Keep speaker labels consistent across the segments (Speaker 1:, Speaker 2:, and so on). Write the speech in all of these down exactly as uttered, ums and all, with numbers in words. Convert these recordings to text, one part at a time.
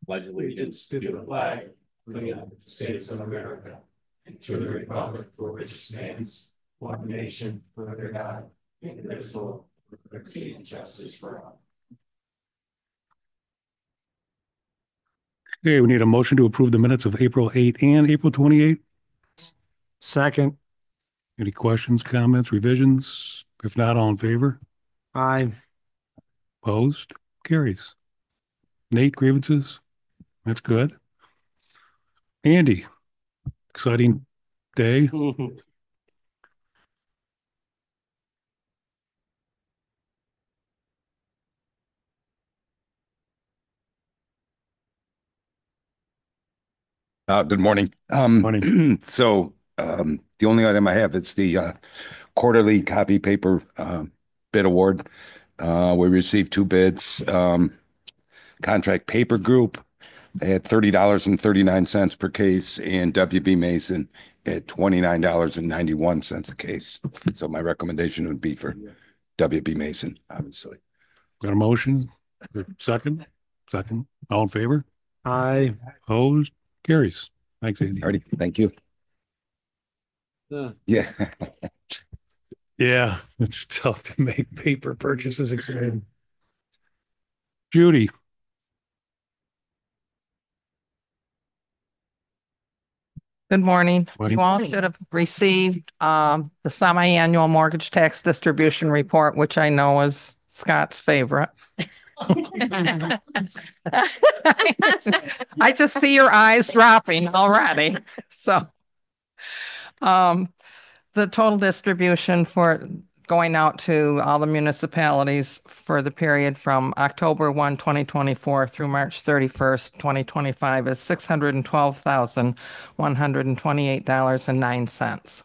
Speaker 1: pledge allegiance to the flag of the United States of America and to the republic for which it stands, one nation, under God, indivisible, with liberty and justice for all.
Speaker 2: Okay, we need a motion to approve the minutes of April eighth and April twenty-eighth.
Speaker 3: Second.
Speaker 2: Any questions, comments, revisions? If not, all in favor?
Speaker 3: Aye.
Speaker 2: Opposed? Carries. Nate, grievances? That's good. Andy, exciting day.
Speaker 4: Uh, good morning. Um,
Speaker 2: Morning.
Speaker 4: So um, the only item I have is the uh, quarterly copy paper uh, bid award. Uh, we received two bids. Um, Contract Paper Group at thirty dollars and thirty-nine cents per case, and W B Mason at twenty-nine dollars and ninety-one cents a case. So my recommendation would be for W B Mason, obviously.
Speaker 2: Got a motion? Second? Second. All in favor?
Speaker 3: Aye.
Speaker 2: Opposed? Carries. Thanks, Andy.
Speaker 4: Alrighty, thank you.
Speaker 3: Yeah.
Speaker 4: Yeah.
Speaker 2: Yeah, it's tough to make paper purchases again. Judy.
Speaker 5: Good morning.
Speaker 2: Morning.
Speaker 5: You all should have received um, the semi-annual mortgage tax distribution report, which I know is Scott's favorite. I just see your eyes dropping already. So um, the total distribution for going out to all the municipalities for the period from October first, twenty twenty-four through March thirty-first, twenty twenty-five is six hundred twelve thousand, one hundred twenty-eight dollars and nine cents.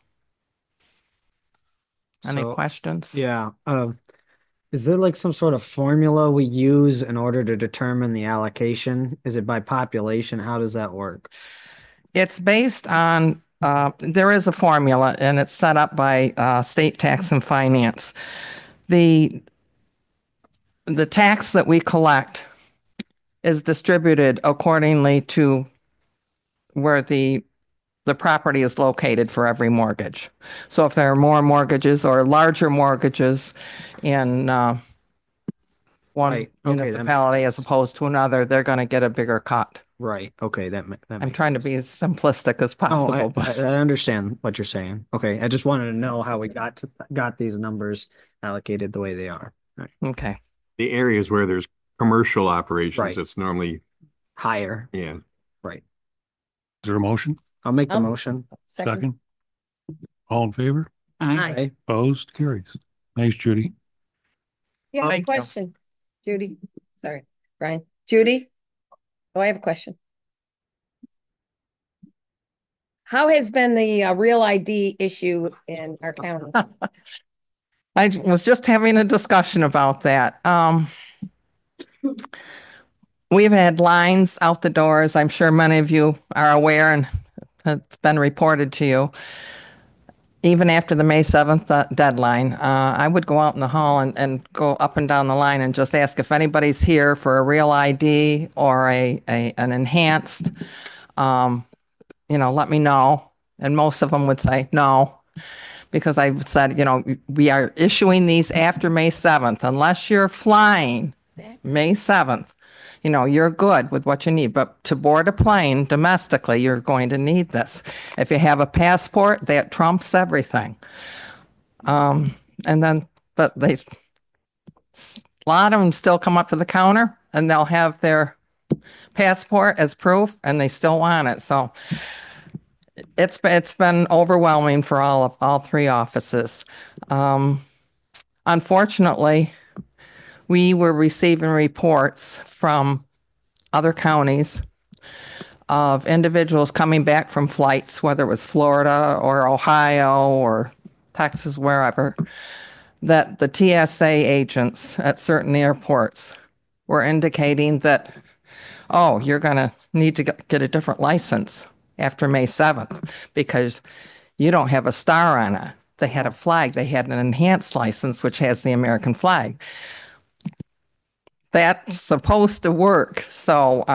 Speaker 5: Any
Speaker 3: So,
Speaker 5: questions?
Speaker 3: Yeah. Um, is there like some sort of formula we use in order to determine the allocation? Is it by population? How does that work?
Speaker 5: It's based on, uh, there is a formula and it's set up by uh, state tax and finance. The, the tax that we collect is distributed accordingly to where the the property is located for every mortgage. So if there are more mortgages or larger mortgages in uh, one
Speaker 3: Right. Okay, that
Speaker 5: municipality as opposed to another, they're going to get a bigger cut.
Speaker 3: Right. Okay. That, ma- that
Speaker 5: I'm
Speaker 3: makes
Speaker 5: trying to
Speaker 3: sense.
Speaker 5: be as simplistic as
Speaker 3: Oh,
Speaker 5: possible,
Speaker 3: I,
Speaker 5: but
Speaker 3: I I understand what you're saying. Okay. I just wanted to know how we got to, got these numbers allocated the way they are. Right.
Speaker 5: okay.
Speaker 6: The areas where there's commercial operations,
Speaker 3: Right.
Speaker 6: it's normally,
Speaker 3: Higher.
Speaker 6: yeah.
Speaker 3: Right.
Speaker 2: Is there a motion?
Speaker 3: I'll make the
Speaker 7: Um,
Speaker 3: motion.
Speaker 2: Second. All in favor?
Speaker 3: Aye.
Speaker 2: Opposed? Carries. Thanks, Judy.
Speaker 7: Yeah, I have a
Speaker 5: Thank you.
Speaker 7: question. Judy, sorry, Brian. Judy? Oh, I have a question. How has been the uh, real I D issue in our county?
Speaker 5: I was just having a discussion about that. Um, we've had lines out the doors. I'm sure many of you are aware and it's been reported to you. Even after the May seventh uh, deadline, uh, I would go out in the hall and, and go up and down the line and just ask if anybody's here for a real I D or a, a an enhanced, um, you know, let me know. And most of them would say no, because I said, you know, we are issuing these after May seventh, unless you're flying May seventh. You know, you're good with what you need, but to board a plane domestically, you're going to need this. If you have a passport, that trumps everything. Um, and then, but they, a lot of them still come up to the counter and they'll have their passport as proof and they still want it. So it's, it's been overwhelming for all of, all three offices. Um, unfortunately, we were receiving reports from other counties of individuals coming back from flights, whether it was Florida or Ohio or Texas, wherever, that the T S A agents at certain airports were indicating that, oh, you're going to need to get a different license after May seventh because you don't have a star on it. They had a flag. They had an enhanced license, which has the American flag. That's supposed to work. So uh,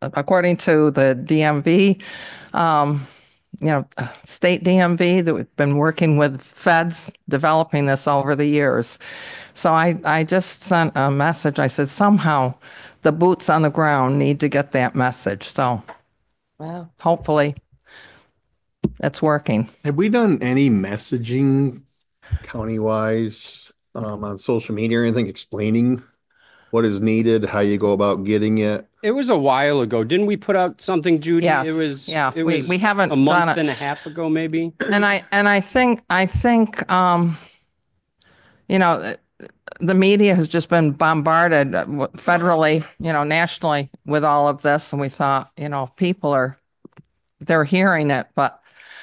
Speaker 5: according to the D M V, um, you know, uh, state D M V, that we've been working with feds developing this over the years. So I, I just sent a message. I said, somehow the boots on the ground need to get that message. So
Speaker 7: Wow.
Speaker 5: hopefully it's working.
Speaker 6: Have we done any messaging county-wise um, on social media or anything explaining what is needed, how you go about getting it?
Speaker 8: It was a while ago. Didn't we put out something, Judy?
Speaker 5: Yes,
Speaker 8: It was,
Speaker 5: yeah,
Speaker 8: it
Speaker 5: we-
Speaker 8: was
Speaker 5: we haven't
Speaker 8: a
Speaker 5: done
Speaker 8: month
Speaker 5: it.
Speaker 8: and a half ago, maybe.
Speaker 5: And I, and I think, I think, um, you know, the media has just been bombarded uh, w- federally, you know, nationally with all of this. And we thought, you know, people are, they're hearing it, but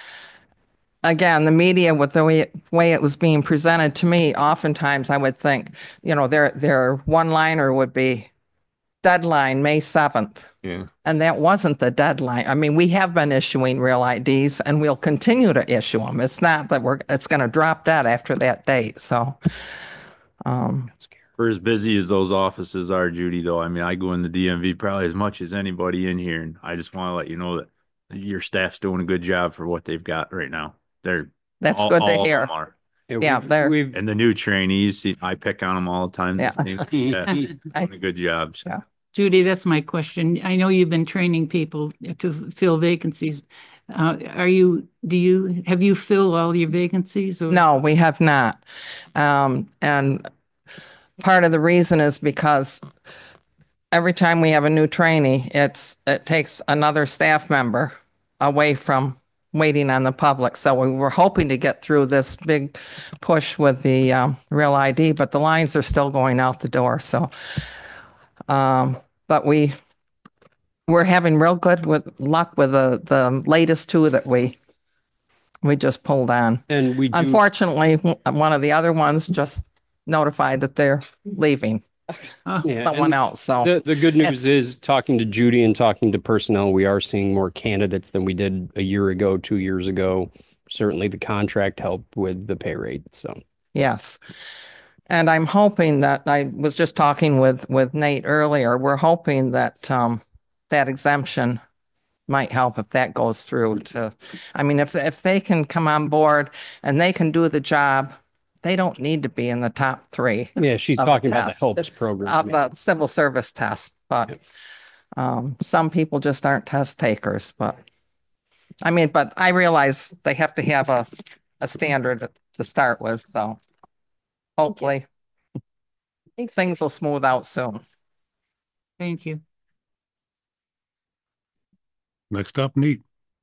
Speaker 5: again, the media with the way, way it was being presented to me, oftentimes I would think, you know, their, their one-liner would be deadline, May seventh.
Speaker 6: Yeah.
Speaker 5: And that wasn't the deadline. I mean, we have been issuing real I Ds and we'll continue to issue them. It's not that we're, it's going to drop dead after that date. So, um,
Speaker 9: For as busy as those offices are, Judy, though, I mean, I go in the D M V probably as much as anybody in here, and I just want to let you know that your staff's doing a good job for what they've got right now. They're
Speaker 5: that's
Speaker 9: all-
Speaker 5: good
Speaker 9: all
Speaker 5: to
Speaker 9: of
Speaker 5: hear.
Speaker 9: them are.
Speaker 5: Yeah,
Speaker 8: we've-
Speaker 5: they're-
Speaker 8: We've,
Speaker 9: And the new trainees, see, I pick on them all the time.
Speaker 5: Yeah.
Speaker 9: They- yeah,
Speaker 5: I-
Speaker 9: doing a good job. So.
Speaker 5: Yeah.
Speaker 10: Judy, that's my question. I know you've been training people to fill vacancies. Uh, are you, do you, have you filled all your vacancies? or-
Speaker 5: No, we have not. Um, and part of the reason is because every time we have a new trainee, it's, it takes another staff member away from waiting on the public. So we were hoping to get through this big push with the, um, real I D, but the lines are still going out the door. So, um, but we, we're having real good with luck with the, the latest two that we, we just pulled on.
Speaker 8: and we do,
Speaker 5: Unfortunately, w- one of the other ones just notified that they're leaving
Speaker 10: Oh,
Speaker 8: yeah,
Speaker 5: someone
Speaker 8: and
Speaker 5: else. So,
Speaker 8: the, the good news is, talking to Judy and talking to personnel, we are seeing more candidates than we did a year ago, two years ago. Certainly the contract helped with the pay rate, so.
Speaker 5: yes. And I'm hoping that, I was just talking with, with Nate earlier, we're hoping that, um, that exemption might help if that goes through to, I mean, if, if they can come on board and they can do the job, they don't need to be in the top three
Speaker 8: Yeah, she's
Speaker 5: Of the
Speaker 8: talking about
Speaker 5: test.
Speaker 8: the HELPS program.
Speaker 5: of the civil service test, but, um, some people just aren't test takers, but I mean, but I realize they have to have a, a standard to start with, so hopefully things will smooth out soon.
Speaker 10: thank you.
Speaker 2: Next up, Neat.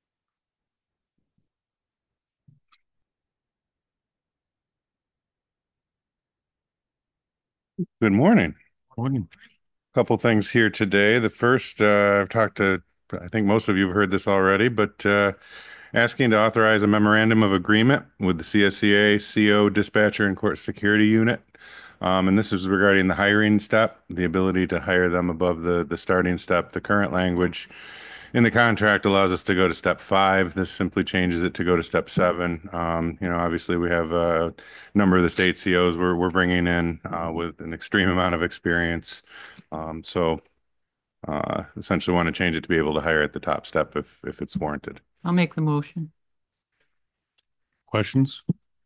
Speaker 11: Good morning.
Speaker 2: Morning.
Speaker 11: Couple things here today. The first, uh, I've talked to, I think most of you have heard this already, but uh, asking to authorize a memorandum of agreement with the C S E A, C O, dispatcher, and court security unit. Um, and this is regarding the hiring step, the ability to hire them above the, the starting step. The current language in the contract allows us to go to step five. This simply changes it to go to step seven. Um, you know, obviously we have a number of the state C Os we're, we're bringing in uh, with an extreme amount of experience. Um, so uh, essentially want to change it to be able to hire at the top step if, if it's warranted.
Speaker 10: I'll make the motion.
Speaker 2: Questions?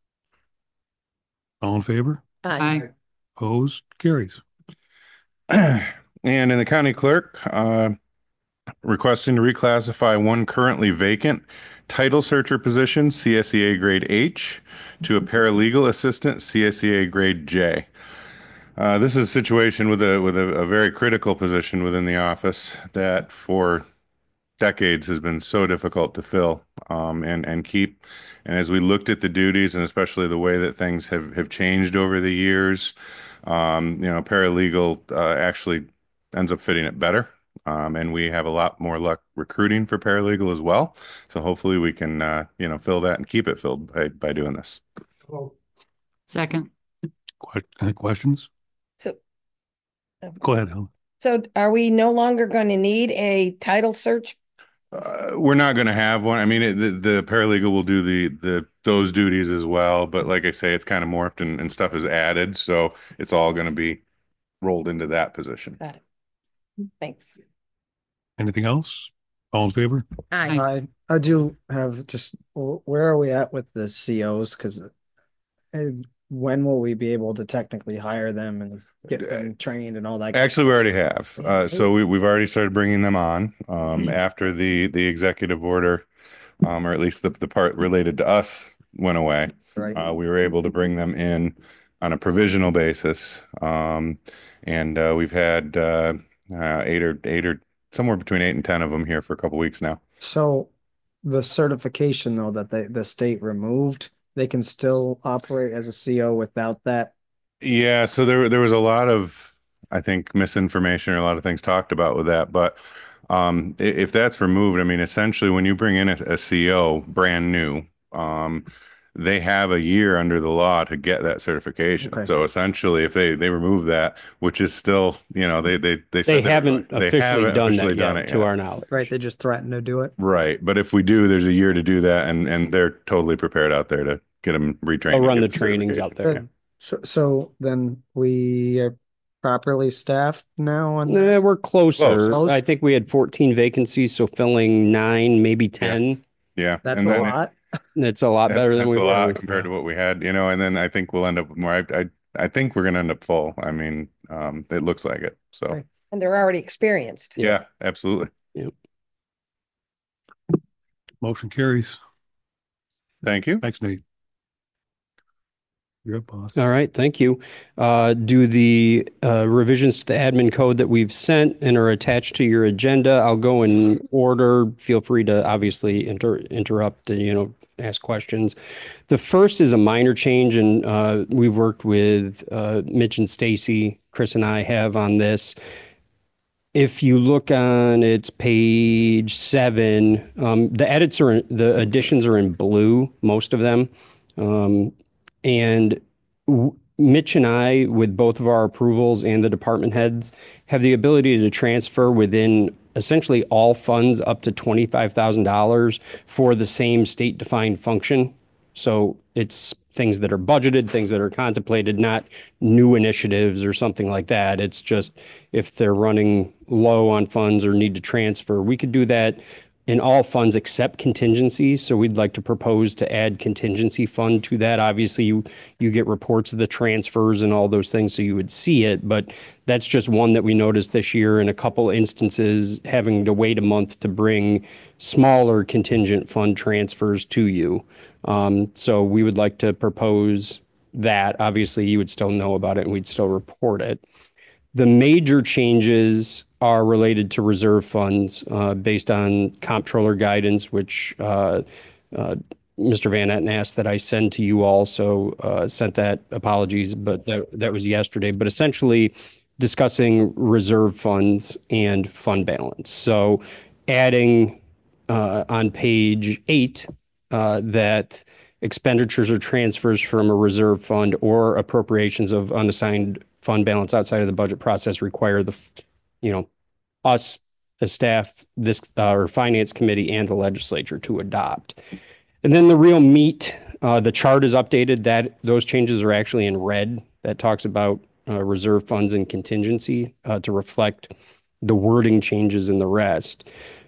Speaker 2: All in favor?
Speaker 10: Aye.
Speaker 2: Opposed? Carries.
Speaker 11: And in the county clerk, uh, requesting to reclassify one currently vacant title searcher position, C S E A grade H, to a paralegal assistant, C S E A grade J. Uh, this is a situation with a with a, a very critical position within the office that for decades has been so difficult to fill um, and and keep. And as we looked at the duties and especially the way that things have have changed over the years, um, you know, paralegal uh, actually ends up fitting it better. Um, and we have a lot more luck recruiting for paralegal as well. So hopefully we can, uh, you know, fill that and keep it filled by, by doing this.
Speaker 10: Second.
Speaker 2: Que- Any questions?
Speaker 7: So,
Speaker 2: Go ahead, Helen.
Speaker 7: so are we no longer going to need a title search?
Speaker 11: Uh, we're not going to have one. I mean, it, the, the paralegal will do the, the, those duties as well. But like I say, it's kind of morphed and, and stuff is added. So it's all going to be rolled into that position.
Speaker 7: Got it. Thanks.
Speaker 2: Anything else? All in favor?
Speaker 7: Aye.
Speaker 3: I, I do have just, wh- where are we at with the C Os? Cause uh, when will we be able to technically hire them and get them trained and all that?
Speaker 11: Actually, we already have. Uh, so we, we've already started bringing them on, um, after the, the executive order, um, or at least the, the part related to us went away.
Speaker 3: Right.
Speaker 11: Uh, we were able to bring them in on a provisional basis. Um, and, uh, we've had, uh, uh, eight or eight or somewhere between eight and ten of them here for a couple weeks now.
Speaker 3: So the certification though that they, the state removed, they can still operate as a C O without that.
Speaker 11: Yeah, so there there was a lot of, I think, misinformation or a lot of things talked about with that. But um, i- if that's removed, I mean, essentially, when you bring in a, a C O brand new, um, they have a year under the law to get that certification.
Speaker 3: Okay.
Speaker 11: So essentially, if they they remove that, which is still, you know, they they they said
Speaker 8: They
Speaker 11: they were
Speaker 8: haven't
Speaker 11: going- they
Speaker 8: officially
Speaker 11: haven't
Speaker 8: done
Speaker 11: officially
Speaker 8: that
Speaker 11: done
Speaker 8: yet,
Speaker 11: it
Speaker 8: to
Speaker 11: yet.
Speaker 8: our knowledge.
Speaker 3: Right. They just threatened to do it.
Speaker 11: Right, but if we do, there's a year to do that, and and they're totally prepared out there to get them retrained.
Speaker 8: They'll
Speaker 11: and
Speaker 8: run
Speaker 11: get
Speaker 8: the trainings out there.
Speaker 3: Good. So, so then we are properly staffed now on
Speaker 8: Nah, we're closer.
Speaker 3: Close.
Speaker 8: I think we had fourteen vacancies, so filling nine, maybe ten.
Speaker 11: Yeah,
Speaker 3: That's
Speaker 11: and
Speaker 3: a
Speaker 11: then-
Speaker 3: lot.
Speaker 8: That's a lot
Speaker 11: That's-
Speaker 8: better than
Speaker 11: that's
Speaker 8: we
Speaker 11: a
Speaker 8: were.
Speaker 11: lot compared to what we had, you know, and then I think we'll end up with more. I, I, I think we're gonna end up full. I mean, um, it looks like it. So,
Speaker 3: Okay.
Speaker 7: And they're already experienced.
Speaker 11: yeah, absolutely.
Speaker 2: Motion carries.
Speaker 11: Thank you.
Speaker 2: Thanks, Nate. You're up, boss.
Speaker 8: All right, thank you. Uh, do the uh, revisions to the admin code that we've sent and are attached to your agenda, I'll go in order. Feel free to obviously inter interrupt and, you know, ask questions. The first is a minor change, and uh, we've worked with uh, Mitch and Stacy, Chris and I have on this. If you look on its page seven, um, the edits are, the additions are in blue, most of them. Um, and w- Mitch and I, with both of our approvals and the department heads, have the ability to transfer within essentially all funds up to twenty-five thousand dollars for the same state-defined function. So it's things that are budgeted, things that are contemplated, not new initiatives or something like that. It's just if they're running low on funds or need to transfer, we could do that in all funds except contingencies. So we'd like to propose to add contingency fund to that. Obviously, you you get reports of the transfers and all those things, so you would see it. But that's just one that we noticed this year in a couple instances, having to wait a month to bring smaller contingent fund transfers to you. Um, so we would like to propose that. Obviously, you would still know about it and we'd still report it. The major changes are related to reserve funds uh, based on comptroller guidance, which uh, uh, Mister Van Etten asked that I send to you all. So uh, sent that, apologies, but that, that was yesterday. But essentially discussing reserve funds and fund balance. So adding uh, on page eight uh, that expenditures or transfers from a reserve fund or appropriations of unassigned fund balance outside of the budget process require the, you know, us as staff, this uh, or finance committee and the legislature to adopt. And then the real meat, uh, the chart is updated. That those changes are actually in red. That talks about uh, reserve funds and contingency uh, to reflect the wording changes in the rest.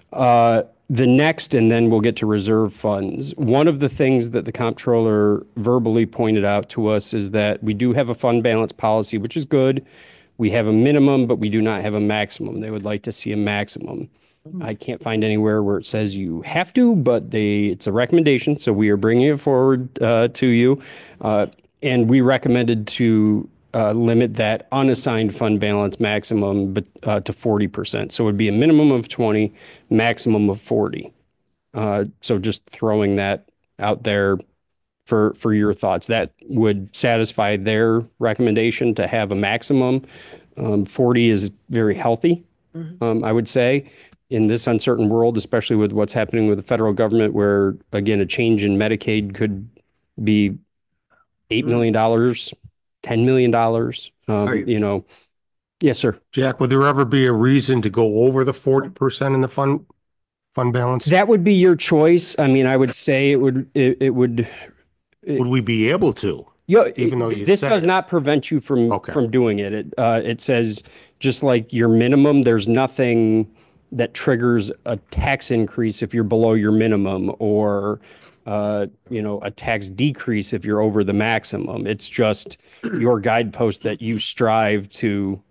Speaker 8: Uh, the next, and then we'll get to reserve funds. One of the things that the comptroller verbally pointed out to us is that we do have a fund balance policy, which is good. We have a minimum, but we do not have a maximum. They would like to see a maximum. I can't find anywhere where it says you have to, but they it's a recommendation, so we are bringing it forward uh, to you. Uh, and we recommended to uh, limit that unassigned fund balance maximum but, uh, to forty percent. So it would be a minimum of twenty, maximum of forty. Uh, so just throwing that out there for for your thoughts. That would satisfy their recommendation to have a maximum. Um, forty is very healthy, um, I would say, in this uncertain world, especially with what's happening with the federal government, where, again, a change in Medicaid could be eight million dollars, ten million dollars, um,
Speaker 12: Right.
Speaker 8: you know. Yes, sir.
Speaker 12: Jack, would there ever be a reason to go over the forty percent in the fund, fund balance?
Speaker 8: That would be your choice. I mean, I would say it would, it, it would.
Speaker 12: Would we be able to?
Speaker 8: Yeah,
Speaker 12: Even though you
Speaker 8: this
Speaker 12: said
Speaker 8: does
Speaker 12: it.
Speaker 8: not prevent you from
Speaker 12: Okay.
Speaker 8: from doing it. It uh, it says just like your minimum, there's nothing that triggers a tax increase if you're below your minimum, or uh, you know, a tax decrease if you're over the maximum. It's just your guidepost that you strive to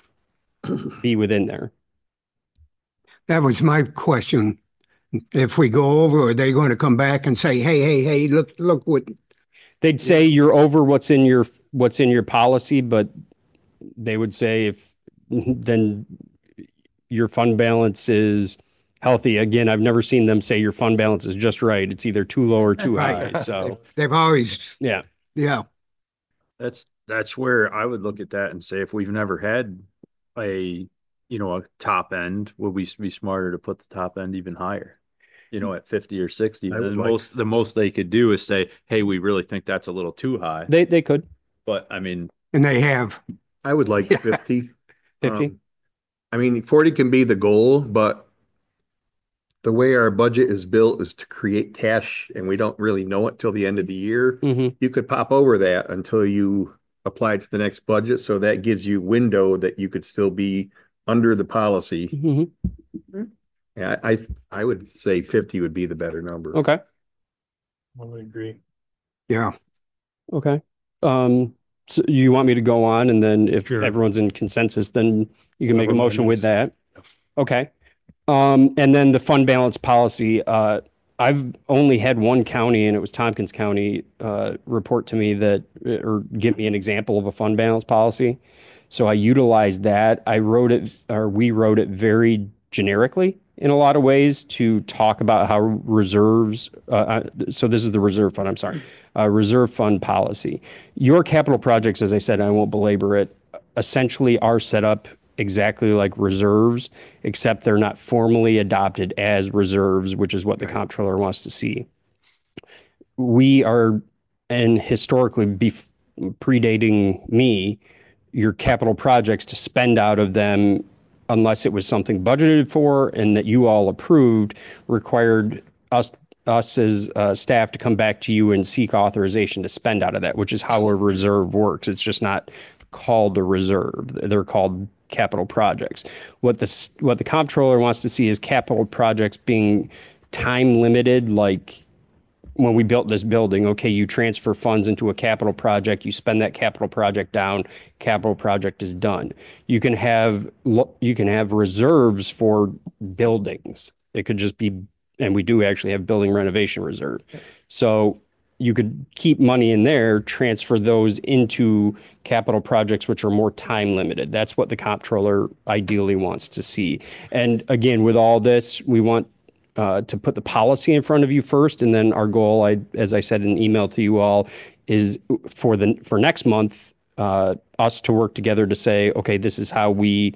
Speaker 8: be within there.
Speaker 12: That was my question. If we go over, are they going to come back and say, hey, hey, hey, look, look what,
Speaker 8: They'd say you're over what's in your what's in your policy, but they would say if then your fund balance is healthy. Again, I've never seen them say your fund balance is just right. It's either too low or too
Speaker 12: Right.
Speaker 8: high. So
Speaker 12: they've always,
Speaker 8: yeah.
Speaker 12: yeah.
Speaker 9: That's, that's where I would look at that and say, if we've never had a, you know, a top end, would we be smarter to put the top end even higher? You know, at fifty or sixty,
Speaker 6: I
Speaker 9: the
Speaker 6: would like-
Speaker 9: most, the most they could do is say, hey, we really think that's a little too high.
Speaker 8: They they could.
Speaker 9: But I mean,
Speaker 12: And they have.
Speaker 6: I would like
Speaker 12: Yeah.
Speaker 6: fifty.
Speaker 8: fifty?
Speaker 6: Um, I mean, forty can be the goal, but the way our budget is built is to create cash, and we don't really know it till the end of the year.
Speaker 8: Mm-hmm.
Speaker 6: You could pop over that until you apply to the next budget. So that gives you window that you could still be under the policy.
Speaker 8: Mm-hmm.
Speaker 6: Yeah, I, I would say fifty would be the better number.
Speaker 8: Okay.
Speaker 1: I would agree.
Speaker 12: Yeah.
Speaker 8: Okay. Um, so you want me to go on, and then if
Speaker 2: Sure.
Speaker 8: everyone's in consensus, then you can make a
Speaker 2: Whatever
Speaker 8: motion with
Speaker 2: minutes.
Speaker 8: that. Okay. Um, and then the fund balance policy, uh, I've only had one county, and it was Tompkins County, uh, report to me that, or give me an example of a fund balance policy. So I utilized that. I wrote it, or we wrote it very generically in a lot of ways to talk about how reserves, uh, uh, so this is the reserve fund, I'm sorry, uh, reserve fund policy. Your capital projects, as I said, I won't belabor it, essentially are set up exactly like reserves, except they're not formally adopted as reserves, which is what the comptroller wants to see. We are, and historically, bef- predating me, your capital projects to spend out of them, unless it was something budgeted for and that you all approved, required us us as uh, staff to come back to you and seek authorization to spend out of that, which is how a reserve works. It's just not called a reserve. They're called capital projects. What the what the comptroller wants to see is capital projects being time limited, like when we built this building. Okay, you transfer funds into a capital project, you spend that capital project down, capital project is done. You can have you can have reserves for buildings. It could just be, and we do actually have building renovation reserve. So you could keep money in there, transfer those into capital projects, which are more time limited. That's what the comptroller ideally wants to see. And again, with all this, we want uh, to put the policy in front of you first. And then our goal, I, as I said in an email to you all, is for the, for next month, uh, us to work together to say, okay, this is how we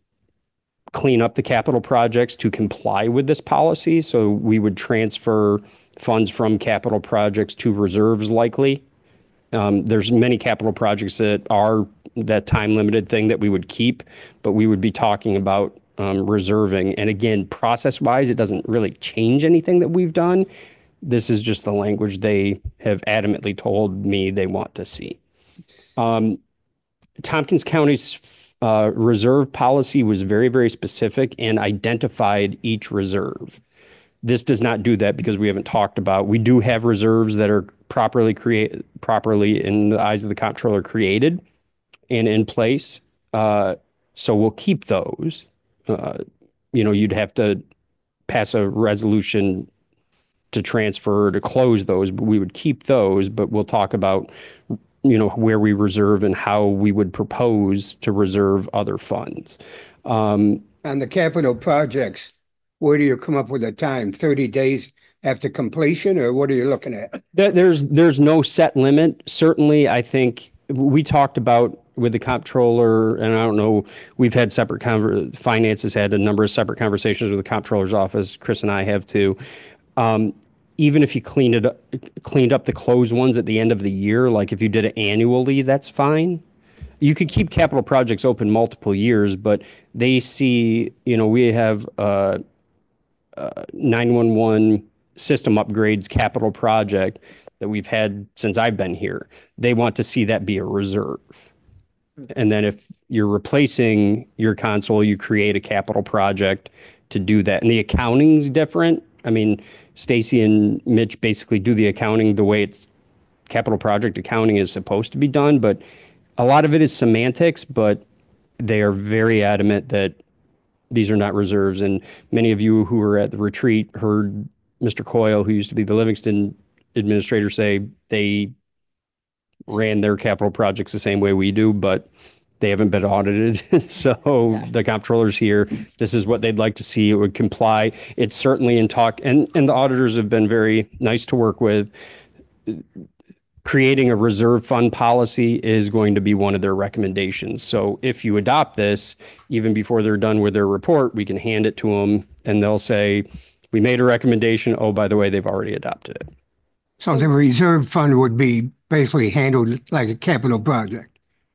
Speaker 8: clean up the capital projects to comply with this policy. So we would transfer funds from capital projects to reserves likely. Um, there's many capital projects that are that time limited thing that we would keep, but we would be talking about um, reserving. And again, process wise, it doesn't really change anything that we've done. This is just the language they have adamantly told me they want to see. Um, Tompkins County's uh, reserve policy was very, very specific and identified each reserve. This does not do that because we haven't talked about, we do have reserves that are properly create properly in the eyes of the comptroller created and in place. Uh, so we'll keep those. Uh, you know, you'd have to pass a resolution to transfer or to close those, but we would keep those, but we'll talk about, you know, where we reserve and how we would propose to reserve other funds. Um,
Speaker 12: On the capital projects, where do you come up with a time? thirty days after completion, or what are you looking at?
Speaker 8: There- There's there's no set limit. Certainly, I think we talked about with the comptroller, and I don't know, we've had separate conver- finance has had a number of separate conversations with the comptroller's office. Chris and I have too. Um, even if you cleaned it up, cleaned up the closed ones at the end of the year, like if you did it annually, that's fine. You could keep capital projects open multiple years, but they see, you know, we have uh, uh, nine one one system upgrades capital project that we've had since I've been here. They want to see that be a reserve. And then if you're replacing your console, you create a capital project to do that. And the accounting's different. I mean, Stacy and Mitch basically do the accounting the way it's capital project accounting is supposed to be done, but a lot of it is semantics, but they are very adamant that these are not reserves. And many of you who were at the retreat heard Mister Coyle, who used to be the Livingston administrator, say they ran their capital projects the same way we do, but they haven't been audited. So yeah. The comptroller's here. This is what they'd like to see. It would comply. It's certainly in talk, and, and the auditors have been very nice to work with. Creating a reserve fund policy is going to be one of their recommendations. So if you adopt this, even before they're done with their report, we can hand it to them and they'll say, we made a recommendation. Oh, by the way, they've already adopted it.
Speaker 12: So the reserve fund would be basically handled like a capital project.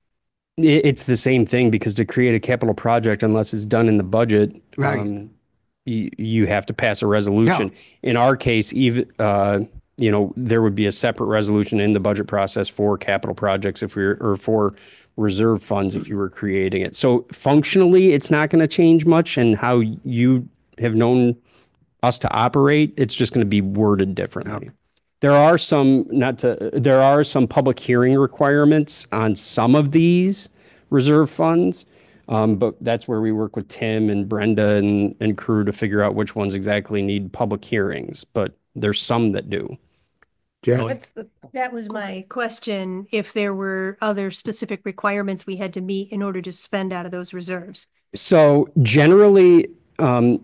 Speaker 8: It's the same thing, because to create a capital project, unless it's done in the budget,
Speaker 12: right.
Speaker 8: um, you, you have to pass a resolution. Yeah. In our case, even, uh, you know, there would be a separate resolution in the budget process for capital projects if we were, or for reserve funds if you were creating it. So functionally, it's not going to change much, and how you have known us to operate, it's just going to be worded differently. Yep. There are some, not to, there are some public hearing requirements on some of these reserve funds, um, but that's where we work with Tim and Brenda and, and crew to figure out which ones exactly need public hearings, but there's some that do.
Speaker 13: What's the, that was my question, if there were other specific requirements we had to meet in order to spend out of those reserves.
Speaker 8: So generally, um,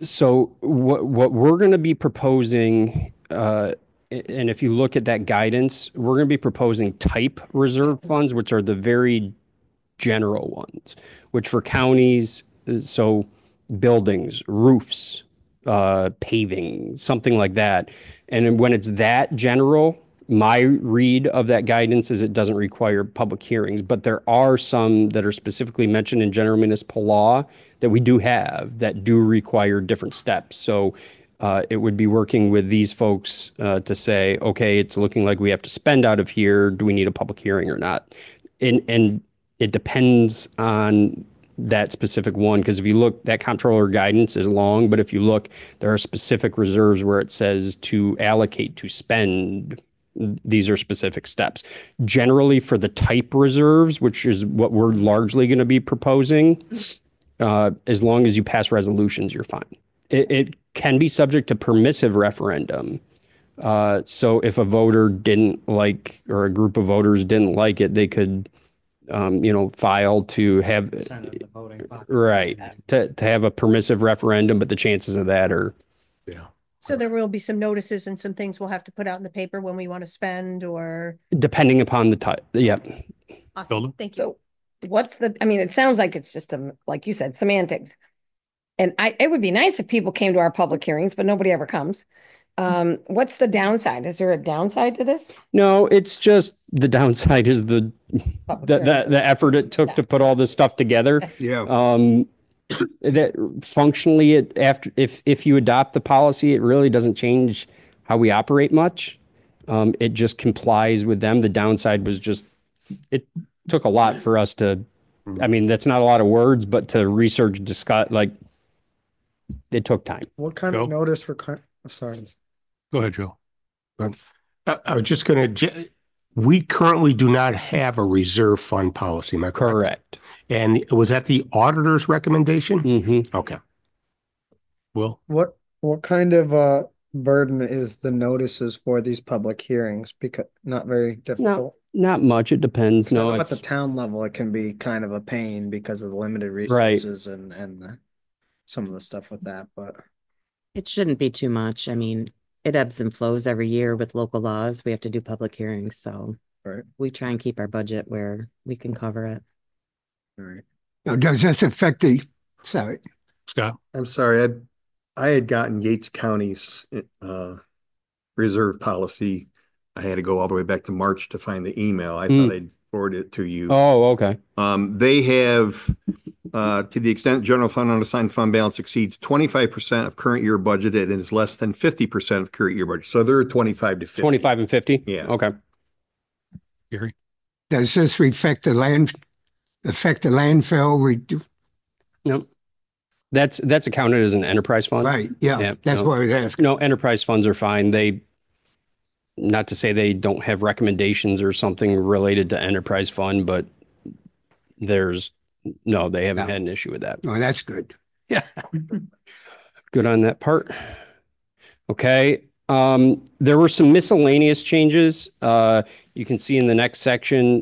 Speaker 8: so what, what we're going to be proposing, uh, and if you look at that guidance, we're going to be proposing type reserve funds, which are the very general ones, which for counties, so buildings, roofs, uh, paving, something like that. And when it's that general, my read of that guidance is it doesn't require public hearings, but there are some that are specifically mentioned in general municipal law that we do have that do require different steps. So uh, it would be working with these folks uh, to say, okay, it's looking like we have to spend out of here. Do we need a public hearing or not? And, and it depends on that specific one, because if you look, that comptroller guidance is long, but if you look, there are specific reserves where it says to allocate, to spend. These are specific steps. Generally, for the type reserves, which is what we're largely going to be proposing, uh, as long as you pass resolutions, you're fine. It, it can be subject to permissive referendum. Uh, so if a voter didn't like, or a group of voters didn't like it, they could Um, you know, file to have, right, to, to have a permissive referendum, but the chances of that are.
Speaker 11: Yeah.
Speaker 13: So there will be some notices and some things we'll have to put out in the paper when we want to spend, or.
Speaker 8: Depending upon the type, yeah.
Speaker 13: Awesome, thank you.
Speaker 7: So what's the, I mean, it sounds like it's just, a, like you said, semantics. And I, it would be nice if people came to our public hearings, but nobody ever comes. Um, what's the downside? Is there a downside to this?
Speaker 8: No, it's just, the downside is the, the, the, the effort it took yeah. to put all this stuff together.
Speaker 12: Yeah.
Speaker 8: Um, that functionally, it after, if, if you adopt the policy, it really doesn't change how we operate much. Um, it just complies with them. The downside was just, it took a lot for us to, I mean, that's not a lot of words, but to research, discuss, like, it took time.
Speaker 3: What kind
Speaker 2: Joe?
Speaker 3: of notice for, sorry.
Speaker 2: Go ahead, Joe.
Speaker 14: Um, I, I was just going to, we currently do not have a reserve fund policy, am I correct?
Speaker 8: Correct.
Speaker 14: And was that the auditor's recommendation?
Speaker 8: Mm-hmm.
Speaker 14: Okay.
Speaker 2: Well,
Speaker 3: what, what kind of, uh, burden is the notices for these public hearings? Because not very difficult.
Speaker 8: Not, not much. It depends. No,
Speaker 3: at the town level, it can be kind of a pain because of the limited resources right. and, and some of the stuff with that, but.
Speaker 15: It shouldn't be too much. I mean, it ebbs and flows every year with local laws. We have to do public hearings. So
Speaker 3: right.
Speaker 15: we try and keep our budget where we can cover it.
Speaker 3: All right.
Speaker 12: Now, does this affect the, sorry.
Speaker 2: Scott?
Speaker 6: I'm sorry. I I had gotten Yates County's uh, reserve policy. I had to go all the way back to March to find the email. I mm. thought I'd forward it to you.
Speaker 8: Oh, okay.
Speaker 6: Um, they have, uh, to the extent general fund unassigned fund balance exceeds twenty-five percent of current year budgeted and is less than fifty percent of current year budget. So they're twenty-five to fifty.
Speaker 8: twenty-five and fifty?
Speaker 6: Yeah.
Speaker 8: Okay.
Speaker 2: Gary?
Speaker 12: Does this affect the land, affect the landfill? We do.
Speaker 8: Nope. That's, that's accounted as an enterprise fund.
Speaker 12: Right, yeah, that's
Speaker 8: no.
Speaker 12: what I was asking.
Speaker 8: No, enterprise funds are fine. They, not to say they don't have recommendations or something related to enterprise fund, but there's, no, they haven't
Speaker 12: No.
Speaker 8: had an issue with that.
Speaker 12: Oh, that's good.
Speaker 8: Yeah. Good on that part. Okay. Um, there were some miscellaneous changes. Uh, you can see in the next section,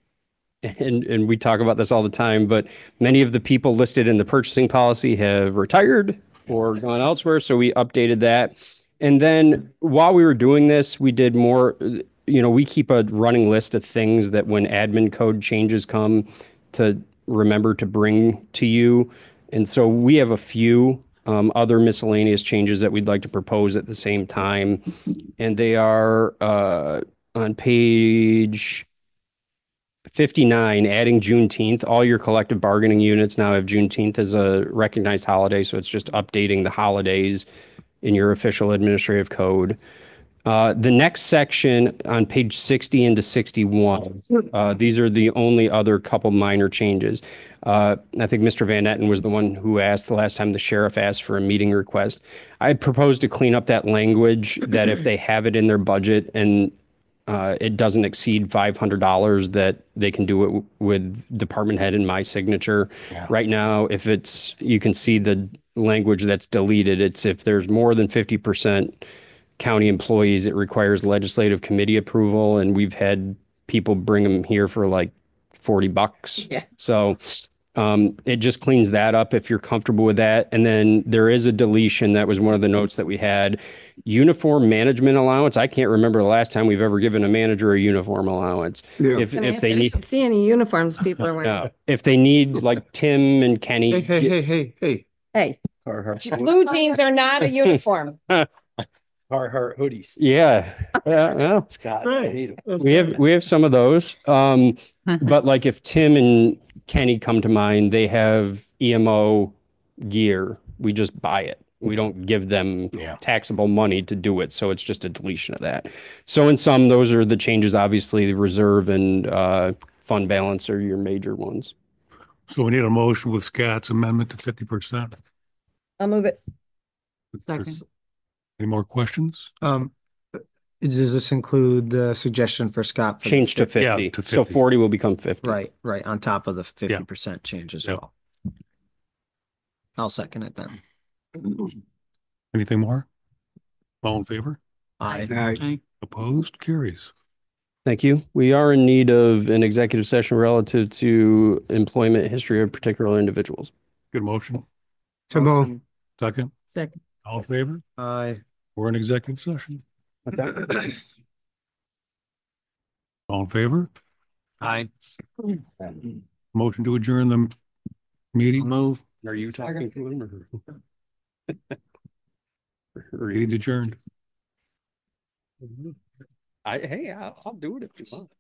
Speaker 8: and, and we talk about this all the time, but many of the people listed in the purchasing policy have retired or gone elsewhere. So we updated that. And then while we were doing this, we did more, you know, we keep a running list of things that when admin code changes come to remember to bring to you. And so we have a few um, other miscellaneous changes that we'd like to propose at the same time. And they are uh, on page fifty-nine, adding Juneteenth. All your collective bargaining units now have Juneteenth as a recognized holiday. So it's just updating the holidays in your official administrative code. Uh, the next section on page sixty into sixty-one, uh, these are the only other couple minor changes. Uh, I think Mister Van Etten was the one who asked the last time the sheriff asked for a meeting request. I proposed to clean up that language that if they have it in their budget and uh, it doesn't exceed five hundred dollars, that they can do it w- with department head and my signature.
Speaker 14: Yeah.
Speaker 8: Right now, if it's, you can see the language that's deleted. It's if there's more than fifty percent county employees, it requires legislative committee approval, and we've had people bring them here for like forty bucks.
Speaker 5: Yeah.
Speaker 8: So um, it just cleans that up if you're comfortable with that. And then there is a deletion. That was one of the notes that we had. Uniform management allowance. I can't remember the last time we've ever given a manager a uniform allowance.
Speaker 12: Yeah.
Speaker 8: If,
Speaker 7: I mean,
Speaker 8: if they need,
Speaker 7: See any uniforms people are wearing?
Speaker 8: no, if they need like Tim and Kenny.
Speaker 6: Hey, hey, hey, hey, hey.
Speaker 7: Hey,
Speaker 6: Carhartt.
Speaker 7: blue jeans are not a uniform.
Speaker 9: Carhartt hoodies.
Speaker 8: Yeah. Yeah. Well,
Speaker 9: Scott, I hate 'em.
Speaker 8: we have we have some of those. Um, but like if Tim and Kenny come to mind, they have E M O gear. We just buy it. We don't give them
Speaker 14: Yeah.
Speaker 8: taxable money to do it. So it's just a deletion of that. So in some, those are the changes. Obviously, the reserve and uh, fund balance are your major ones.
Speaker 2: So we need a motion with Scott's amendment to fifty percent.
Speaker 7: I'll move it.
Speaker 10: Second.
Speaker 2: Any more questions?
Speaker 3: Um, does this include the suggestion for Scott? for the
Speaker 8: Change to
Speaker 3: fif-
Speaker 2: Yeah,
Speaker 8: fifty.
Speaker 2: to
Speaker 8: So
Speaker 2: fifty.
Speaker 8: forty will become fifty.
Speaker 3: Right, right, on top of the fifty percent change as
Speaker 2: Yep.
Speaker 3: well. I'll second it then.
Speaker 2: Anything more? All in favor?
Speaker 3: Aye.
Speaker 12: Aye.
Speaker 10: Aye.
Speaker 2: Opposed? Carries.
Speaker 8: Thank you. We are in need of an executive session relative to employment history of particular individuals.
Speaker 2: Good motion.
Speaker 12: So move.
Speaker 2: Second.
Speaker 10: Second.
Speaker 2: All in favor?
Speaker 3: Aye.
Speaker 2: We're in executive session. All in favor?
Speaker 9: Aye.
Speaker 2: Motion to adjourn the meeting.
Speaker 8: Move. Are you talking to him or?
Speaker 2: Meeting's adjourned.
Speaker 8: I, hey, I'll, I'll do it if you want.